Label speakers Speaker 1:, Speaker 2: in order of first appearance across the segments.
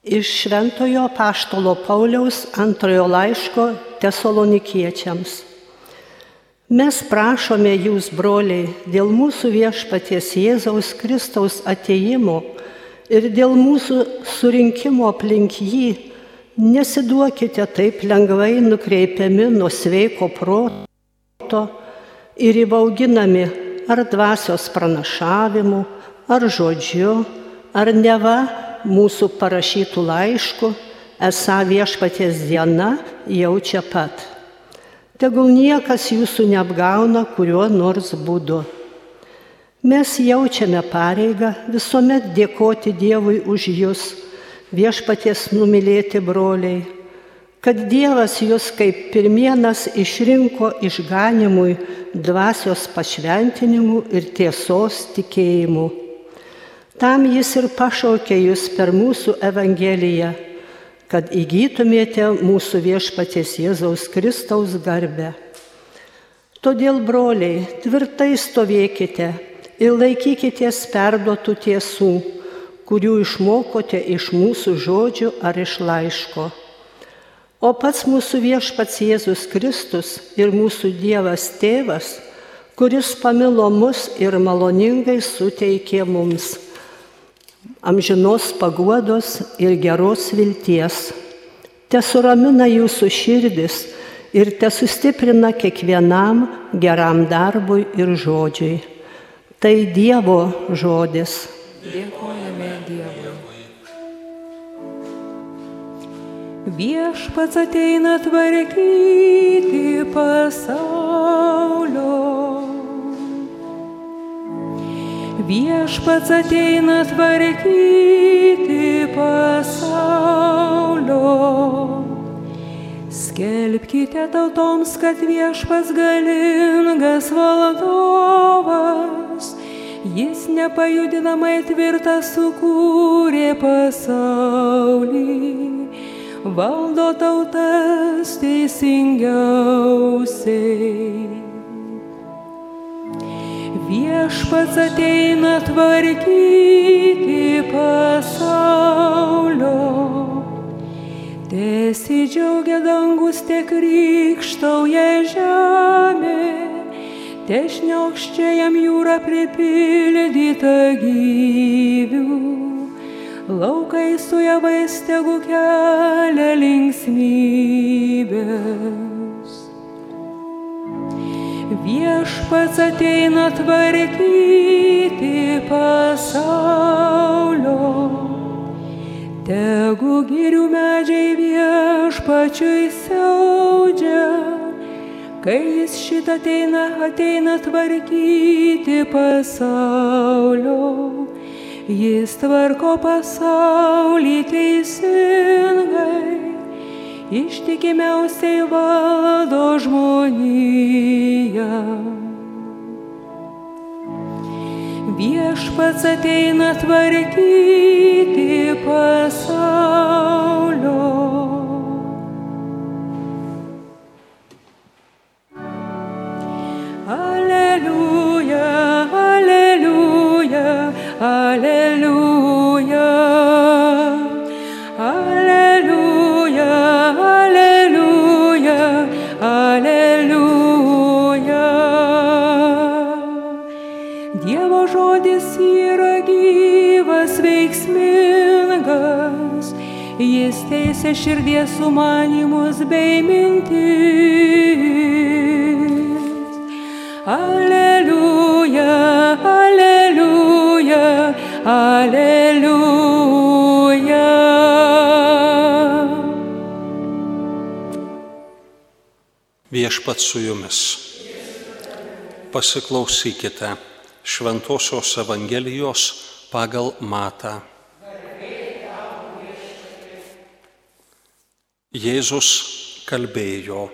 Speaker 1: Iš Šventojo apaštalo Pauliaus antrojo laiško Tesalonikiečiams. Mes prašome jūs, broliai, dėl mūsų viešpaties Jėzaus Kristaus atėjimo ir dėl mūsų surinkimo aplink jį, nesiduokite taip lengvai nukreipiami nuo sveiko proto ir įbauginami ar dvasios pranašavimu, ar žodžiu, ar neva mūsų parašytų laiškų, esą viešpaties diena jau čia pat. Tegul niekas jūsų neapgauna kuriuo nors būdu. Mes jaučiame pareigą visuomet dėkoti Dievui už jūs, viešpaties numylėti broliai, kad Dievas jūs kaip pirmienas išrinko išganimui, dvasios pašventinimų ir tiesos tikėjimų. Tam jis ir pašaukė jūs per mūsų Evangeliją, kad įgytumėte mūsų viešpaties Jėzaus Kristaus garbę. Todėl, broliai, tvirtai stovėkite ir laikykitės perduotų tiesų, kurių išmokote iš mūsų žodžių ar iš laiško. O pats mūsų viešpats Jėzus Kristus ir mūsų Dievas Tėvas, kuris pamilo mus ir maloningai suteikė mums amžinos paguodos ir geros vilties, tesuramina jūsų širdis ir tesustiprina kiekvienam geram darbui ir žodžiui. Tai Dievo žodis.
Speaker 2: Dėkojame Dievui. Viešpats ateina tvarkyti pasaulio. Viešpats ateina tvarkyti pasaulio. Skelbkite tautoms, kad viešpats galingas valdovas. Jis nepajudinamai tvirtą sukūrė pasaulį. Valdo tautas teisingiausiai. Viešpats ateina tvarkyti pasaulio. Tesidžiaugia dangus, te krykštauja žemė, te šniokščia jam jūra pripildyta gyvių. Laukai su javais tegu kelia linksmybės. Viešpats ateina tvarkyti pasaulio. Tegu girių medžiai viešpačiui siaudžia, kai jis šitą ateina tvarkyti pasaulio. Jis tvarko pasaulį teisingai, ištikimiausiai valdo žmoniją. Viešpats ateina tvarkyti pasaulio. Aleliuja, aleliuja. Alleluja, alleluja, alleluja, alleluja. Dievo žodis yra gyvas, veiksmingas, jis teisia širdies sumanymus bei mintis. Alleluja, alleluja. Alleluja.
Speaker 3: Viešpats su jumis. Pasiklausykite Šventosios Evangelijos pagal Matą. Jėzus kalbėjo: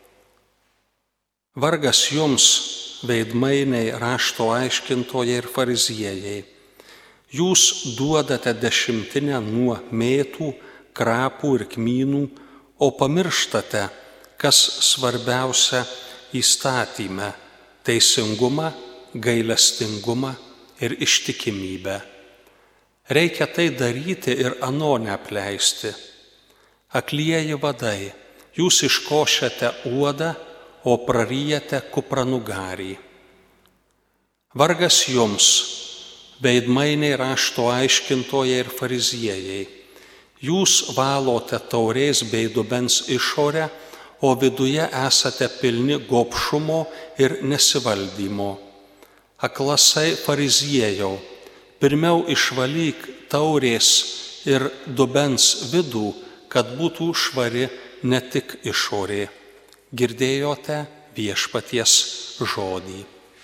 Speaker 3: Vargas jums, veidmainiai, rašto aiškintojai ir fariziejai. Jūs duodate dešimtinę nuo mėtų, krapų ir kmynų, o pamirštate, kas svarbiausia įstatyme – teisingumą, gailestingumą ir ištikimybę. Reikia tai daryti ir ano neapleisti. Aklieji vadai, jūs iškošiate uodą, o praryjate kupranugarį. Vargas jums, veidmainiai rašto aiškintojai ir fariziejai. Jūs valote taurės bei dubens išorę, o viduje esate pilni gobšumo ir nesivaldymo. Aklasai fariziejau, pirmiau išvalyk taurės ir dubens vidų, kad būtų švari ne tik išorė. Girdėjote viešpaties žodį.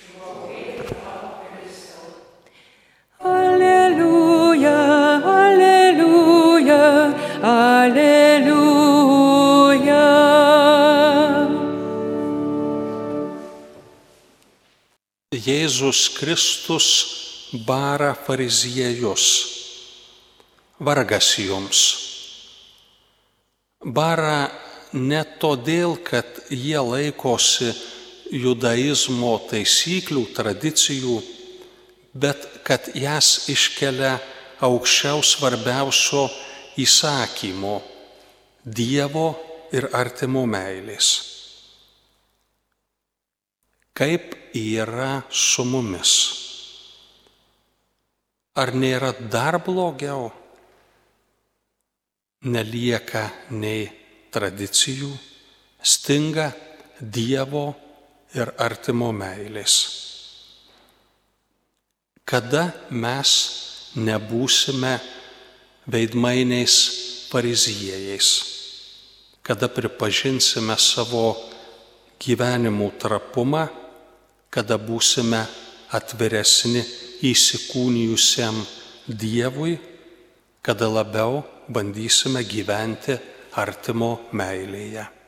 Speaker 2: Alleluja, alleluja, alleluja.
Speaker 3: Jėzus Kristus bara fariziejus. Vargas jums. Bara ne todėl, kad jie laikosi judaizmo taisyklių, tradicijų, bet kad jas iškelia aukščiau svarbiausio įsakymo – Dievo ir artimo meilės. Kaip yra su mumis? Ar nėra dar blogiau? Nelieka nei tradicijų, stinga Dievo ir artimo meilės. Kada mes nebūsime veidmainiais fariziejais, kada pripažinsime savo gyvenimų trapumą, kada būsime atviresni įsikūnijusiam Dievui, kada labiau bandysime gyventi artimo meilėje.